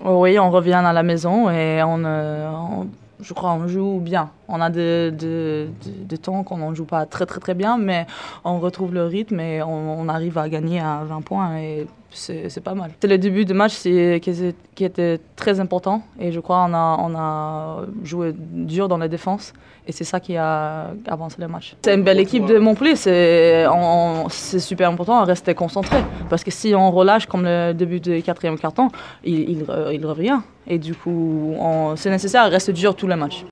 Oui, on revient à la maison et je crois on joue bien. On a des temps qu'on ne joue pas très très très bien, mais on retrouve le rythme et on arrive à gagner à 20 points et c'est pas mal. C'est le début de match qui était très important et je crois on a joué dur dans la défense et c'est ça qui a avancé le match. C'est une belle équipe de Montpellier, c'est super important de rester concentré parce que si on relâche comme le début du quatrième quart-temps, il revient et du coup c'est nécessaire de rester dur tout le match.